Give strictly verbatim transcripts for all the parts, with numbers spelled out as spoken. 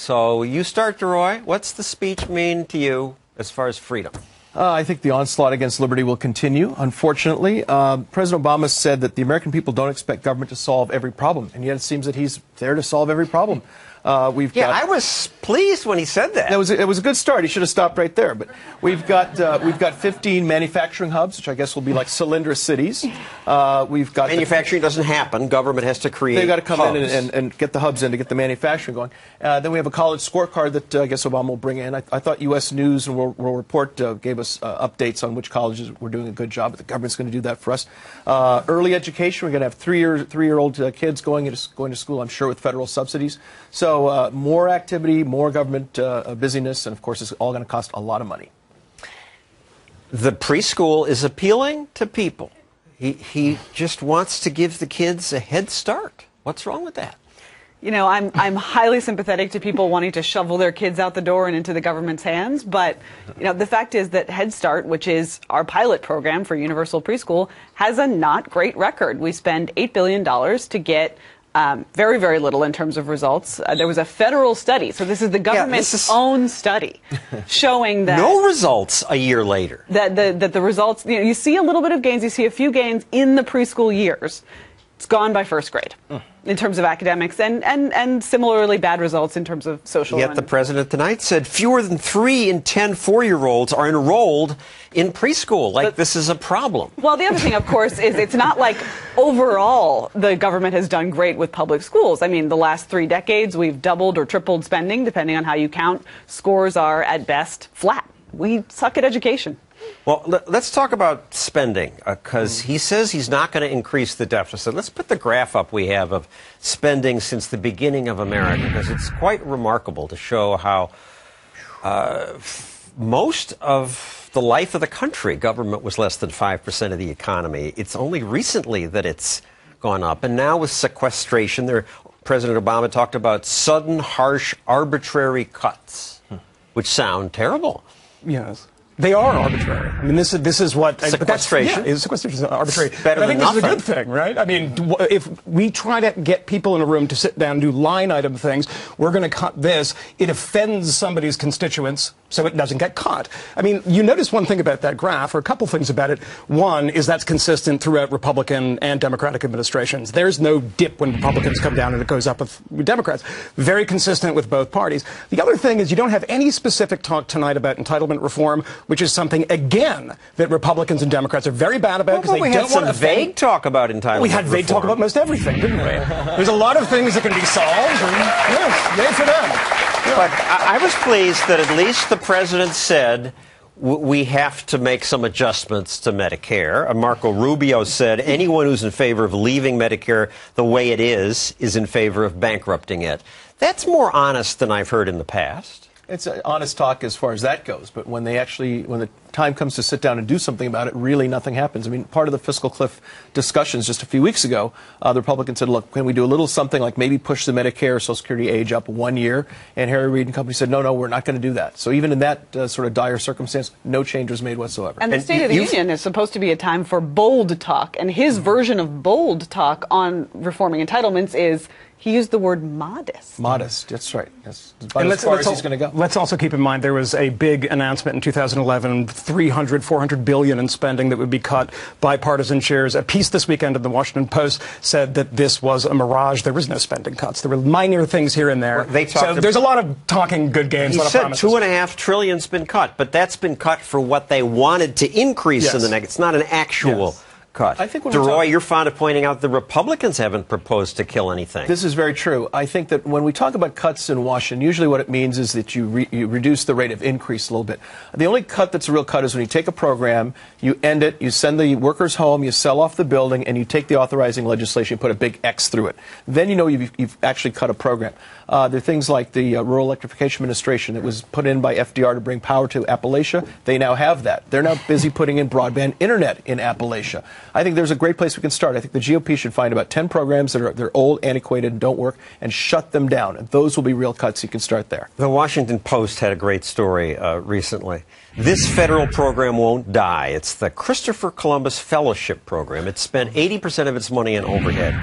So you start, DeRoy. What's the speech mean to you as far as freedom? Uh, I think the onslaught against liberty will continue, unfortunately. Uh, President Obama said that the American people don't expect government to solve every problem, and yet it seems that he's there to solve every problem. Uh, we've yeah, got, I was pleased when he said that. It was, it was a good start. He should have stopped right there. But we've got uh, we've got fifteen manufacturing hubs, which I guess will be like Solyndra cities. Uh, we've got manufacturing the, doesn't happen. Government has to create. They've got to come hubs. in and, and, and get the hubs in to get the manufacturing going. Uh, then we have a college scorecard that uh, I guess Obama will bring in. I, I thought U S News and World, World Report uh, gave us uh, updates on which colleges were doing a good job, but the government's going to do that for us. Uh, early education, we're going to have three-year three-year-old uh, kids going into going to school, I'm sure, with federal subsidies. So uh, more activity, more government uh, busyness, and of course, it's all going to cost a lot of money. The preschool is appealing to people. He, he just wants to give the kids a head start. What's wrong with that? You know, I'm, I'm highly sympathetic to people wanting to shovel their kids out the door and into the government's hands. But, you know, the fact is that Head Start, which is our pilot program for universal preschool, has a not great record. We spend eight billion dollars to get Um, very, very little in terms of results. Uh, there was a federal study, so this is the government's yeah, is own study, showing that no results a year later. That the that the results, you know, you see a little bit of gains, you see a few gains in the preschool years. It's gone by first grade mm. in terms of academics, and, and, and similarly bad results in terms of social. Yet and, the president tonight said fewer than three in ten four-year-olds are enrolled in preschool. Like but, this is a problem. Well, the other thing, of course, is it's not like overall the government has done great with public schools. I mean, the last three decades we've doubled or tripled spending, depending on how you count. Scores are at best flat. We suck at education. Well, let's talk about spending, because uh, he says he's not going to increase the deficit. Let's put the graph up we have of spending since the beginning of America, because it's quite remarkable to show how uh, most of the life of the country, government was less than five percent of the economy. It's only recently that it's gone up. And now with sequestration, there, President Obama talked about sudden, harsh, arbitrary cuts, hmm. which sound terrible. Yes. They are arbitrary. I mean, this is this is what sequestration. But yeah, sequestration is arbitrary. It's better but I think than this nothing. is a good thing, right? I mean, if we try to get people in a room to sit down and do line item things, we're going to cut this. It offends somebody's constituents, so it doesn't get cut. I mean, you notice one thing about that graph, or a couple things about it. One is that's consistent throughout Republican and Democratic administrations. There's no dip when Republicans come down and it goes up with Democrats. Very consistent with both parties. The other thing is you don't have any specific talk tonight about entitlement reform, which is something, again, that Republicans and Democrats are very bad about because well, they we don't had want some vague talk about entitlement We had vague reform. talk about most everything, didn't we? There's a lot of things that can be solved, and yes, yay for them. Yeah. But I, I was pleased that at least the president said w we have to make some adjustments to Medicare. Uh, Marco Rubio said anyone who's in favor of leaving Medicare the way it is is in favor of bankrupting it. That's more honest than I've heard in the past. It's an honest talk as far as that goes, but when they actually, when the time comes to sit down and do something about it, really nothing happens. I mean, part of the fiscal cliff discussions just a few weeks ago, uh, the Republicans said, look, can we do a little something like maybe push the Medicare Social Security age up one year? And Harry Reid and company said, no, no, we're not going to do that. So even in that uh, sort of dire circumstance, no change was made whatsoever. And the State of the Union is supposed to be a time for bold talk, and his version of bold talk on reforming entitlements is he used the word modest. Modest, that's right. That's about and as let's, far let's as he's going to go. Let's also keep in mind there was a big announcement in two thousand eleven, three hundred, four hundred billion in spending that would be cut, bipartisan shares. A piece this weekend in the Washington Post said that this was a mirage. There was no spending cuts. There were minor things here and there. Well, they so there's a lot of talking good games. He a lot said of promises. two and a half trillion's been cut, but that's been cut for what they wanted to increase yes. in the next. It's not an actual. Yes. Cut. I think DeRoy, you're fond of pointing out the Republicans haven't proposed to kill anything. This is very true. I think that when we talk about cuts in Washington, usually what it means is that you, re you reduce the rate of increase a little bit. The only cut that's a real cut is when you take a program, you end it, you send the workers home, you sell off the building, and you take the authorizing legislation, put a big X through it. Then you know you've, you've actually cut a program. Uh, there are things like the uh, Rural Electrification Administration that was put in by F D R to bring power to Appalachia. They now have that. They're now busy putting in broadband internet in Appalachia. I think there's a great place we can start. I think the G O P should find about ten programs that are they're old, antiquated, and don't work, and shut them down. And those will be real cuts. You can start there. The Washington Post had a great story uh, recently. This federal program won't die. It's the Christopher Columbus Fellowship Program. It spent eighty percent of its money on overhead.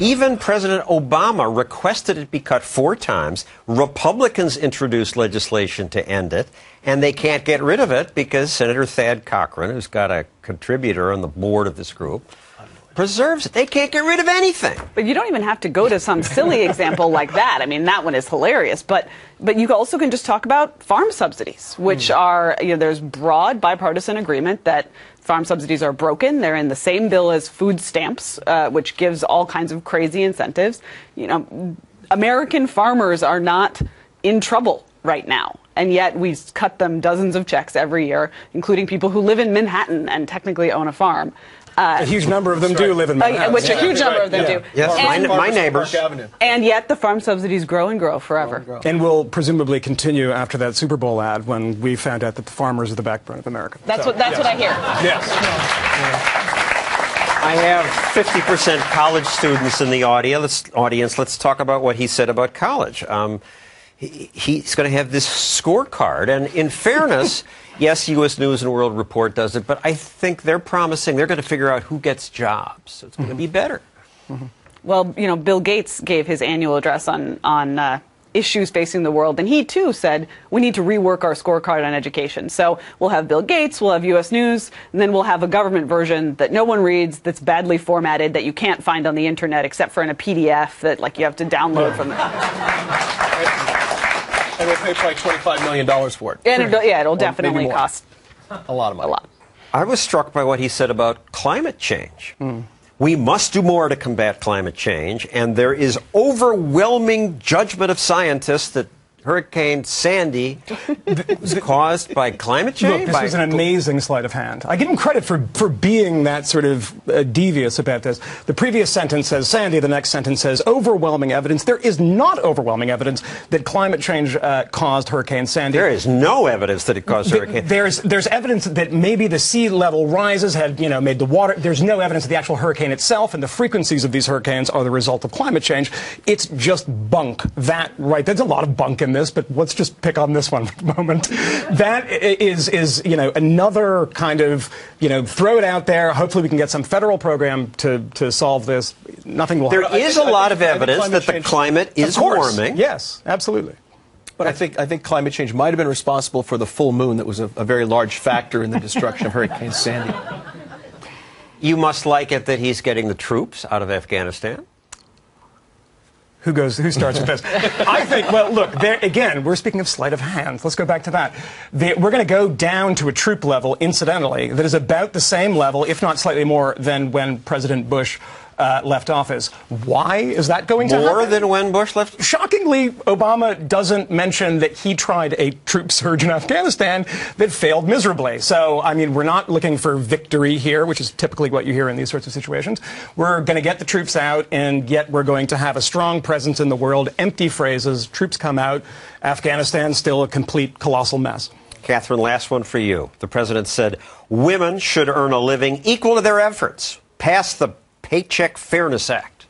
Even President Obama requested it be cut four times. Republicans introduced legislation to end it, and they can't get rid of it because Senator Thad Cochran, who's got a contributor on the board of this group, preserves it. They can't get rid of anything. But you don't even have to go to some silly example like that. I mean, that one is hilarious. But but you also can just talk about farm subsidies, which mm. are, you know, there's broad bipartisan agreement that farm subsidies are broken. They're in the same bill as food stamps, uh, which gives all kinds of crazy incentives. You know, American farmers are not in trouble right now. And yet we cut them dozens of checks every year, including people who live in Manhattan and technically own a farm. Uh, a huge number of them do live in Manhattan. Uh, which yeah. a huge number right. of them yeah. do. Yes, and, my, my neighbors. And yet the farm subsidies grow and grow forever. Grow and grow. And will presumably continue after that Super Bowl ad when we found out that the farmers are the backbone of America. That's so, what that's yes. what I hear. Yes. I have fifty percent college students in the audience. Audience, let's talk about what he said about college. Um, he, he's going to have this scorecard, and in fairness, yes, U S News and World Report does it, but I think they're promising they're going to figure out who gets jobs. So it's going to be better. Mm-hmm. Well, you know, Bill Gates gave his annual address on on uh, issues facing the world, and he too said we need to rework our scorecard on education. So we'll have Bill Gates, we'll have U S News, and then we'll have a government version that no one reads, that's badly formatted, that you can't find on the internet except for in a P D F that like you have to download from the. And we'll pay probably twenty-five million dollars for it. And it'll, yeah, it'll Or definitely maybe more. cost A lot of money. a lot. I was struck by what he said about climate change. Mm. We must do more to combat climate change, and there is overwhelming judgment of scientists that Hurricane Sandy was caused by climate change. Look, this by was an amazing sleight of hand. I give him credit for, for being that sort of uh, devious about this. The previous sentence says Sandy, the next sentence says overwhelming evidence. There is not overwhelming evidence that climate change uh, caused Hurricane Sandy. There is no evidence that it caused The, hurricane. There's there's evidence that maybe the sea level rises had you know made the water. There's no evidence that the actual hurricane itself and the frequencies of these hurricanes are the result of climate change. It's just bunk. That right? There's a lot of bunk in this, but let's just pick on this one for a moment. That is is you know another kind of you know throw it out there. Hopefully we can get some federal program to to solve this. Nothing will. There happen. is think- a lot I of think- I think evidence climate that the change- climate is Of course. warming. Yes, absolutely. But I think I think climate change might have been responsible for the full moon that was a, a very large factor in the destruction of Hurricane Sandy. You must like it that he's getting the troops out of Afghanistan. Who goes? Who starts with this? I think. Well, look. There again. We're speaking of sleight of hand. Let's go back to that. The, we're going to go down to a troop level, incidentally, that is about the same level, if not slightly more, than when President Bush uh, left office. Why is that going to happen? More than when Bush left? Shockingly, Obama doesn't mention that he tried a troop surge in Afghanistan that failed miserably. So, I mean, we're not looking for victory here, which is typically what you hear in these sorts of situations. We're going to get the troops out, and yet we're going to have a strong presence in the world. Empty phrases. Troops come out. Afghanistan still a complete colossal mess. Catherine, last one for you. The president said women should earn a living equal to their efforts. Pass the Paycheck Fairness Act.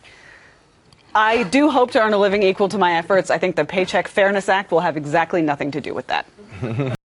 I do hope to earn a living equal to my efforts. I think the Paycheck Fairness Act will have exactly nothing to do with that.